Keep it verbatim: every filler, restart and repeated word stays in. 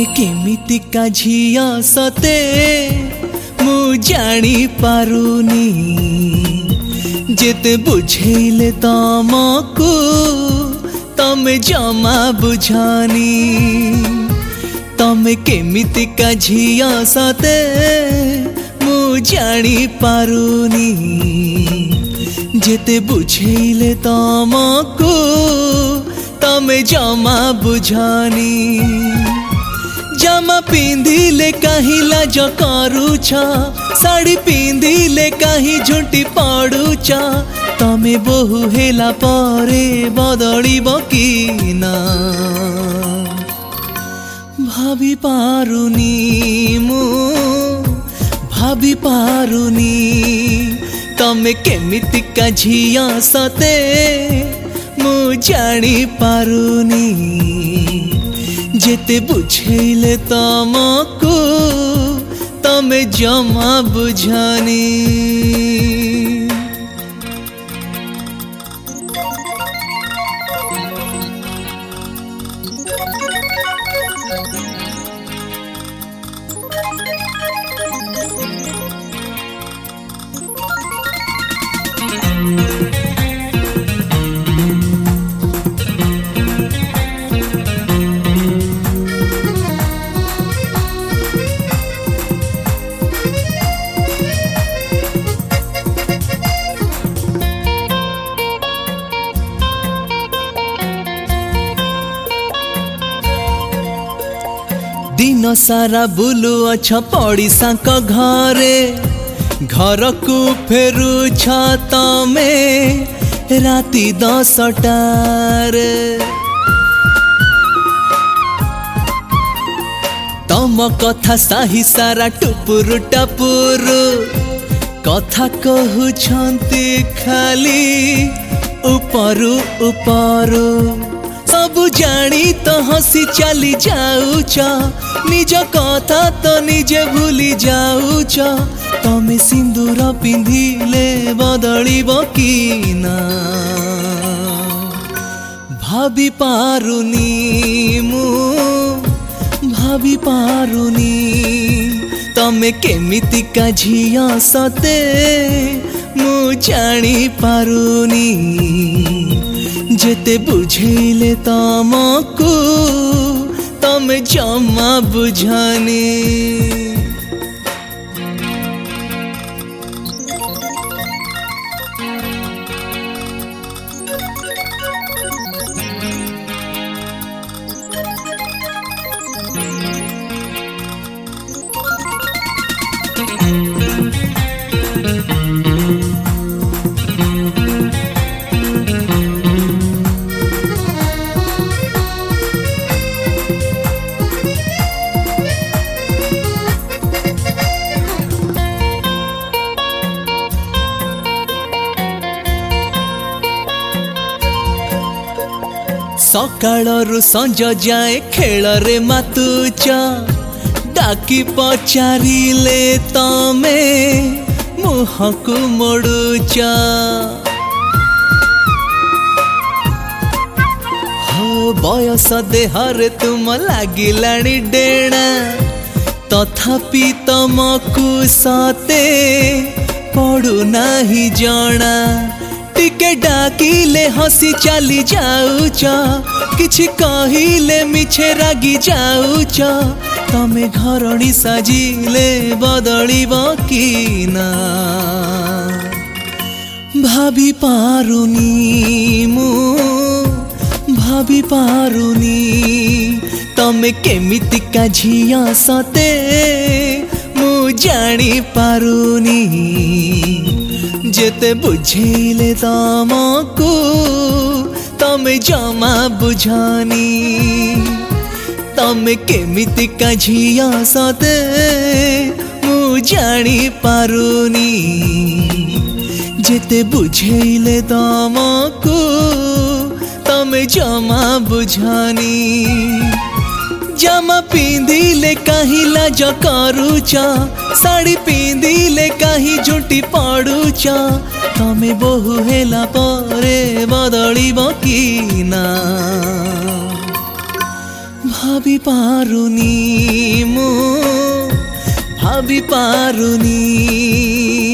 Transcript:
केमितिका झिया सते मु जानी पारुनी जेते बुझेले तमको तमे जमा बुझानी तमे केमितिका झिया सते मु जानी पारुनी जेते बुझेले तमको तमे जमा बुझानी जामा पिंधिले कहीं लाज करूछ साड़ी पिंधिले कहीं झुंटी पड़ुछ तमे बहु हेला परे बदलिब कि ना भाभी पारुनी मु भाभी पारुनी तमे केमितिका झिया सते मु जानी पारुनी जेते बुझेले तमको तमे जमा बुझानी। दिन सारा बुलु अछ पड़िसा घरे घर को फेरुछ तमे राति दसटार तम कथा साही सारा टुपुरु टपुरु कथा कहउछंती खाली उपरु उपरु सबु जानी तो हसी चली जाऊच निज कथा तो निजे भूली जाऊच तमे सिंदूर पिंधिले बदलिब कि ना भाभी पारुनी मु भाभी पारुनी तमे केमितिका झिया सते मु जानी पारुनी जेते बुझेले तमको तमे जमा बुझानी। सकाळरु संज जाए खेल रे मातुच डाकी पचारिले तमे मुहकु मोड़ुच हो बयस देहरे तुम लागिलाणी डेणा तथापि तमकु सते पड़ू नाही जणा टिके डाकिले हसी चली जाऊच किछि कहिले मिछे रागी जाऊच तमे घरणी साजिले बदलिब कि ना भाभी पारुनी मु भाभी पारुनी तमे केमितिका झिया सते मु जानी पारुनी जेते बुझेले तमको तमे जमा बुझानी तमे केमितिका झिया सते मु जानी पारुनी जेते बुझेले तमको तमे जमा बुझानी जामा पिंधिले कहीं लाज करूच साड़ी पिंधिले कहीं झुंटी पड़ुच तमे बहु हेला परे बदलिब कि ना। भाभी पारुनी मु भाभी पारुनी।